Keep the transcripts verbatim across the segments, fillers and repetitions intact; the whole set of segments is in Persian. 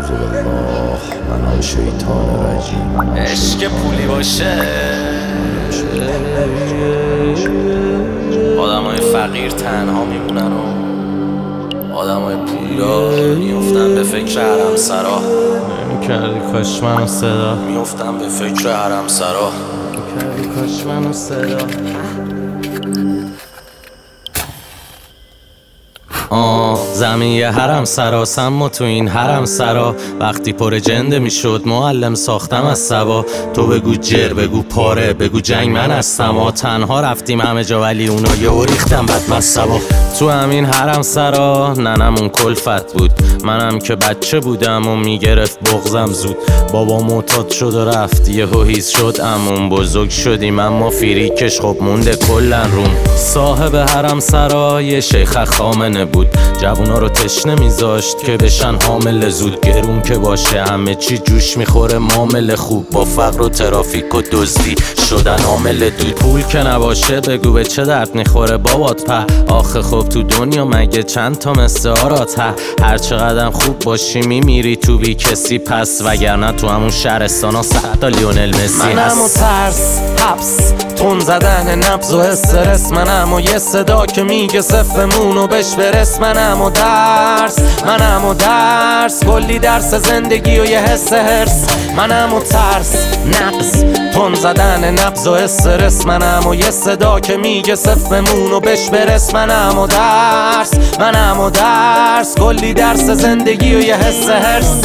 اعوذ بالله من شیطان رجیم. عشق پولی باشه آدمای فقیر تنها میمونن و آدمای پولدار میفتن به فکر حرم سرا. کردی کاش منو صدا میفتن به فکر حرم سرا. کردی کاش منو صدا آه زمین یه حرم سراسم و تو این حرم سرا وقتی پر جنده میشد معلم ساختم از سبا. تو بگو جر بگو پاره بگو جنگ من هستم و تنها رفتیم همه جا ولی اونا یه ریختم بد مصبا. تو همین حرم سرا ننمون کلفت بود منم که بچه بودم و میگرفت بغزم زود. بابا معتاد شد و رفت یه هیز شد امون بزرگ شدیم اما فیریکش خب مونده کلن روم. صاحب حرم سرا یه شیخ خامنه بود جوونا رو تشنه میذاشت که بشن حامل زود. گرون که باشه همه چی جوش میخوره معامله خوب با فقر و ترافیک و دزدی شدن عامل دود. پول که نباشه بگو به چه درد میخوره بابات په. آخه خب تو دنیا مگه چند تا مثل آرات ه هر چقدر خوب باشی میمیری تو بی کسی پس وگرنه تو همون شهرستانا صد تا لیونل مسی هست. منم و ترس حبس تون زدن نبض و استرس منم و یه صدا که میگه صفمونو بش برس. منم و درس منم و درس کلی درس زندگی و یه حس هرس. منم و ترس نقص تون زدن نبض و استرس منم و یه صدا که میگه صفمونو بش برس. منم و درس منم و درس کلی درس زندگی و یه حس هرس.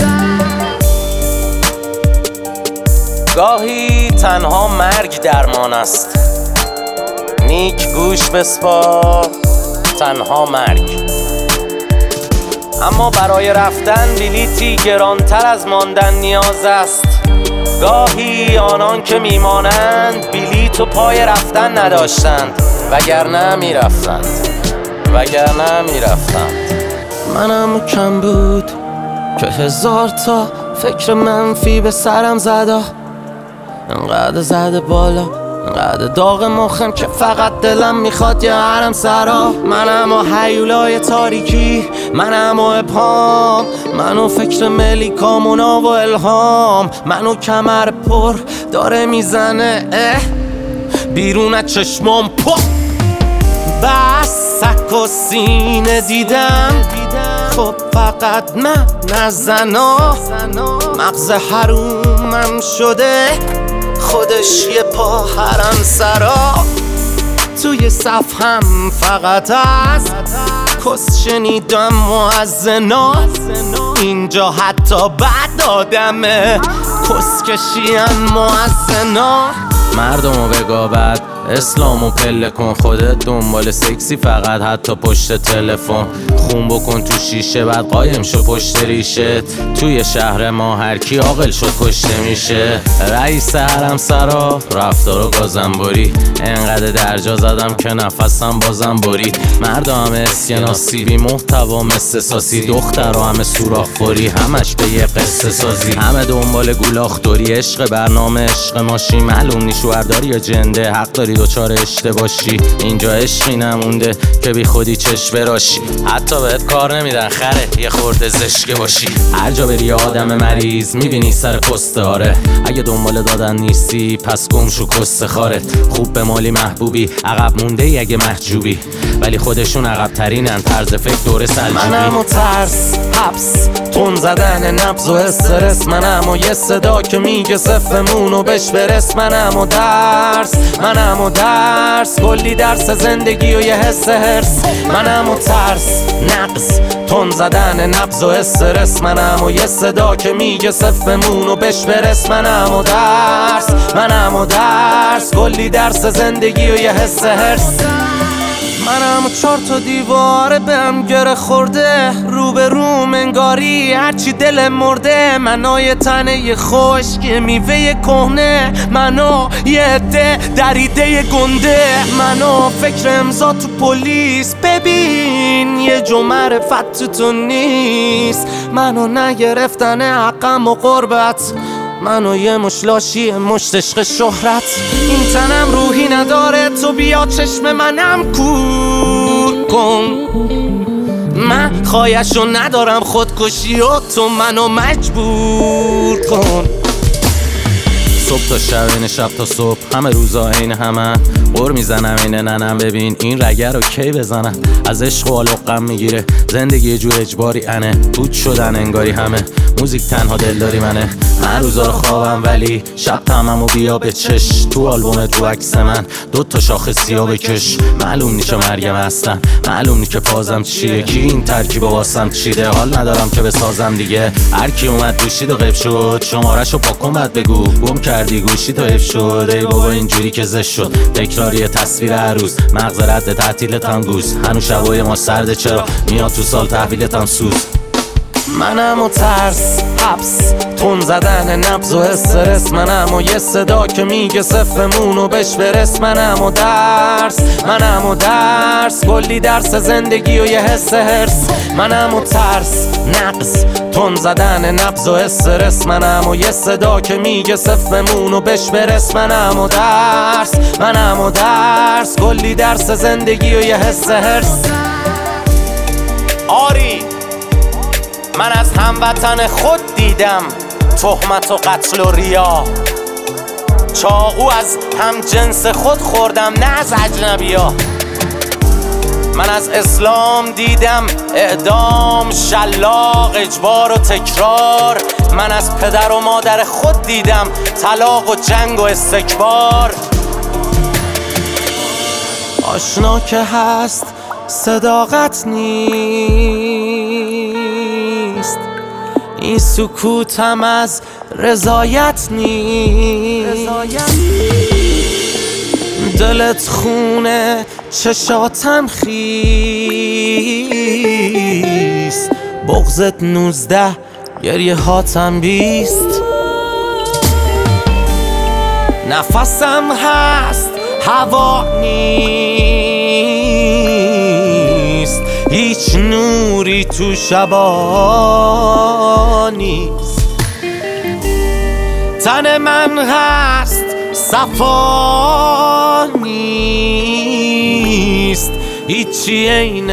گاهی تنها مرگ درمان است نیک گوش بسپار تنها مرگ. اما برای رفتن بلیتی گرانتر از ماندن نیاز است. گاهی آنان که میمانند بلیت و پای رفتن نداشتند وگرنه میرفتند وگرنه میرفتند. منم کم بود که هزار تا فکر منفی به سرم زده انقدر زده بالا انقدر داغ مخم که فقط دلم میخواد یه حرم سرا. منم و هیولای تاریکی منم و ابهام منو فکر ملیکامونا و الهام. منو کمر پر داره میزنه اه بیرون از چشمام پا. بس سک و سینه دیدم خب فقط من نزنا. مغز حرومم شده خودش یه پا حرم سرا. توی صف هم فقط از کس شنیدم و از زنا. اینجا حتی بد آدمه کس کشیم و از زنا. مردمو بگابد اسلامو پله کن خودت دنبال سکسی فقط حتی پشت تلفن. خون بکن تو شیشه بعد قایم شو پشت ریشت. توی شهر ما هر کی عاقل شد کشته میشه. رئیس حرم سرا رفتار و گازنبوری انقدر درجا زدم که نفسم بازم برید. مردا همه اسکناسی بی محتوا مثل ساسی دخترها همه سوراخ خوری همش به یه قصه سازی. همه دنبال گولاخ دوری عشق برنامه عشق ماشی معلوم نی شوهرداری یا جنده حق داری دوچار اشته باشی. اینجا عشقی نمونده که بی خودی چشم براشی حتی بهت کار نمیدن خره یه خورده زشکه باشی. هر جا بری آدم مریض میبینی سر کسته آره. اگه دنبال دادن نیستی پس گم شو کسته خارت. خوب به مالی محبوبی عقب مونده ای اگه محجوبی ولی خودشون عقب ترینن طرز فکر دوره سلجوبی. منم و ترس حبس تون زدن نبض و استرس منم و یه صدا که میگه صفمونو بش برس. منم و درس منم و درس کلی درس زندگی و یه حس هرس. منم و ترس نقص تون زدن نبض و استرس منم و یه صدا که میگه صفمونو بش برس. منم و درس منم و درس کلی درس زندگی و یه حس هرس. منم چهار تا دیواره بهم گره خورده رو به روم انگاری هرچی دل مرده. منو یه تنه خشک میوه کهنه منو یه عده دریده گنده. منو فکر امضا تو پلیس ببین یه جو معرفت تو تو نیست. منو نگرفتن حقم و قربت منو یه مشلاشی مشت عشق شهرت. این تنم روحی نداره تو بیا چشم منم کور کن. من خایشو ندارم خودکشی و تو منو مجبور کن. صبح تا شب این شب تا صبح همه روزا عین همه قر میزنم این ننم ببین این رگه رو کی بزنم. از عشق و علاقم میگیره زندگی یه جور اجباری انه بود شدن انگاری همه موزیک تنها دلداری منه. من روزا رو خوابم ولی شب تمام و بیا به چش تو آلبومت رو عکس من دو تا شاخه سیاه بکش. معلوم نیچه مرگم هستم معلوم نی که پازم چیه کی این ترکیب واسم چیده حال ندارم که بسازم دیگه. هر کی اومد دوشید و غیب شد شمارش رو پاکن بعد بگو گم کردی گوشی تو اف شد. ای بابا اینجوری که زش شد تکراری تصویر هر روز مغز رد تعطیلت هم گوز هنو شبای ما سرده چرا میاد تو سال تحویلت هم سوز. منم و ترس حبس تون زدن نبض و استرس منم و یه صدا که میگه صفمون و بش برس. منم و درس منم و درس کلی درس زندگی و یه حس هرس. منم و ترس نقص تون زدن نبض و استرس منم و یه صدا که میگه صفمون و بش برس. منم و درس منم و درس کلی درس زندگی و یه حس هرس. آری من از هموطن خود دیدم تهمت و قتل و ریا. چاقو از هم جنس خود خوردم نه از اجنبیا. من از اسلام دیدم اعدام شلاق اجبار و تکرار. من از پدر و مادر خود دیدم طلاق و جنگ و استکبار. آشنا که هست صداقت نیست این سکوتم از رضایت نیست. دلت خونه چشاتم خیست بغضت نوزده گریه هاتم بیست. نفسم هست هوا نیست هیچ نوری تو شبا نیست. تن من هست صفا نیست هیچی عین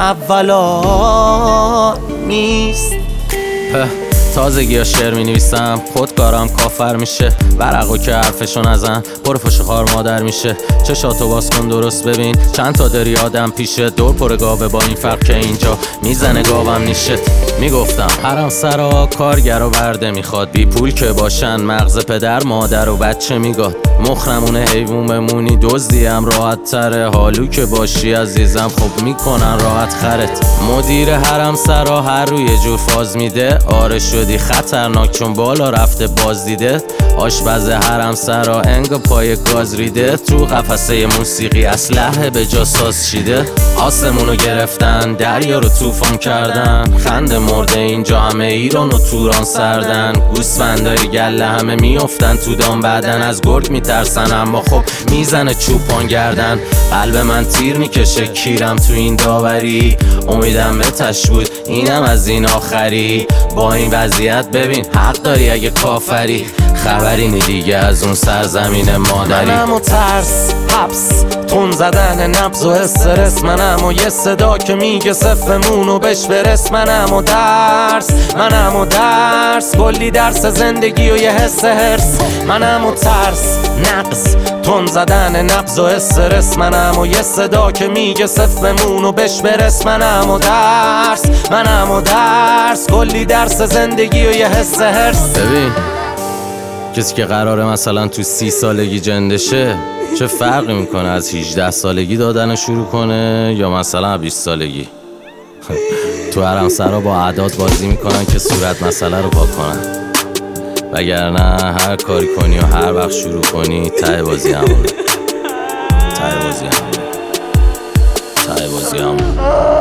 اولا نیست. تازگی ها شعر می نویسم خودکارم کافر میشه ورقو که حرفشو نزن پر پشت خار مادر میشه. چشاتو باز کن درست ببین چند تا داری آدم پیشه دور پر گاوه با این فرق که اینجا میزنه گاوم نیشت. میگفتم حرم سرا کارگر و برده میخواد بی پول که باشن مغز پدر مادر و بچه میگاد. مخرمونه حیوون بمونی دزدیم راحت تره حالو که باشی عزیزم خب میکنن راحت خرت. مدیر حرم سرا هر روی یه جور فاز میده آره شدی خطرناک چون بالا رفته باز دیده. آشپز حرم سرا انگ پای گاز ریده تو قفسه موسیقی اسلحه به جا ساز شیده. آسمونو گرفتن دریا رو طوفان کردن خنده مرده اینجا همه ایران و توران سردن. گوسفندای گله همه میافتن تو دام بعدن از گرگ میترسن اما خب میزنه چوپان گردن. قلب من تیر میکشه کیرم تو این داوری امیدم به تش بود اینم از این آخری. با این وضعیت ببین حق داری اگه کافری خبری نی دیگه از اون سرزمین مادری. منم و ترس حبس تون زدن نبض و استرس منم و یه صدا که میگه صفمون و بش برس. منم و درس منم و درس کلی درس زندگی و یه حس هرس. منم و ترس نقص تون زدن نبض و استرس منم و یه صدا که میگه صفمون و بش برس. منم و درس منم و درس کلی درس زندگی و یه حس هرس. ببین کسی که قراره مثلا تو سی سالگی جندشه چه فرقی میکنه از هجده سالگی دادن شروع کنه یا مثلا بیست سالگی. تو حرم سرا با اعداد بازی میکنن که صورت مسئله رو پاک کنن وگرنه هر کاری کنی و هر وقت شروع کنی ته بازی همونه ته بازی همونه ته بازی همونه.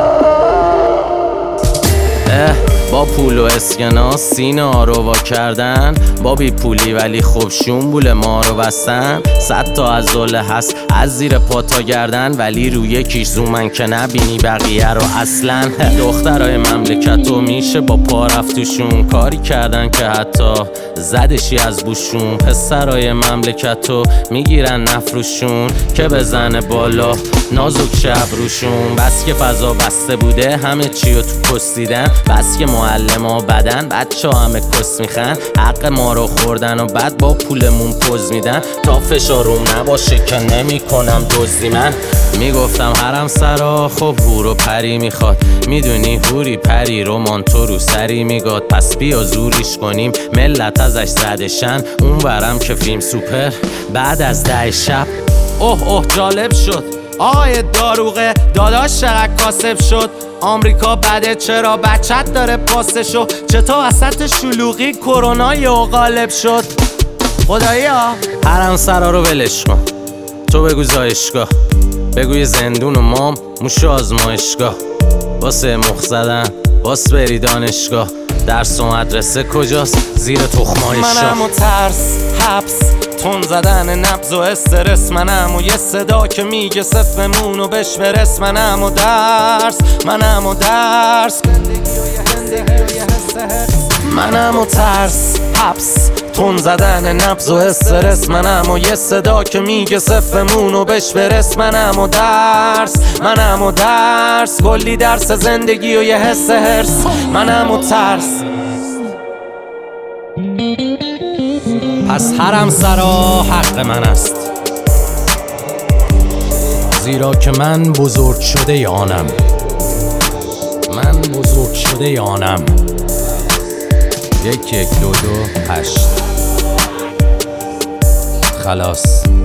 با پول و اسکناس سینه ها رو وا کردن با بی پولی ولی خوب شنبول ما رو بستن. صد تا از دوله هست از زیر پا تا گردن، ولی روی یکیش زومن که نبینی بقیه رو اصلا. دخترای مملکتو میشه با پا رفتوشون، کاری کردن که حتی زدشی از بوشون. پسرای مملکتو میگیرن نفروشون که بزنه بالا نازک شب روشون. بس که فضا بسته بوده همه چیو تو پست دیدن، بس که معلم بدن بچه ها همه کس میخن، حق ما رو خوردن و بعد با پولمون پوز میدن. تا فشاروم نباشه که نمی کنم دزدی. من میگفتم حرم سرا خب هور و پری میخواد، میدونی هوری پری رو مانتو رو سری میگاد. پس بیا زوریش کنیم ملت ازش زدشن، اون برم که فیلم سوپر بعد از ده شب. اوه اوه جالب شد آقای داروغه داداش چقدر کاسب شد. آمریکا بده چرا بچت داره پاسشو، چطور وسط شلوغی کرونا یهو غالب شد. خدایا حرم سرا رو ولش کن، تو بگو زایشگاه، بگوی زندون و مام موش آزمایشگاه. واسه مخ زدن باس بری دانشگاه، درس و مدرسه کجاست زیر تخمای شاه. منم و ترس حبس تون زدن نبض و استرس، منم و یه صدا که میگه صفمون و بش برس. منم و درس منم و درس منم و ترس حبس تون زدن نبض و استرس، منم و یه صدا که میگه صفمون و بش برس. منم و درس منم و درس کلی درس زندگی و یه حس هرس. منم و ترس. پس حرم سرا حق من است، زیرا که من بزرگ شده یانم، من بزرگ شده یانم. یک یک دو دو هشت خلاص.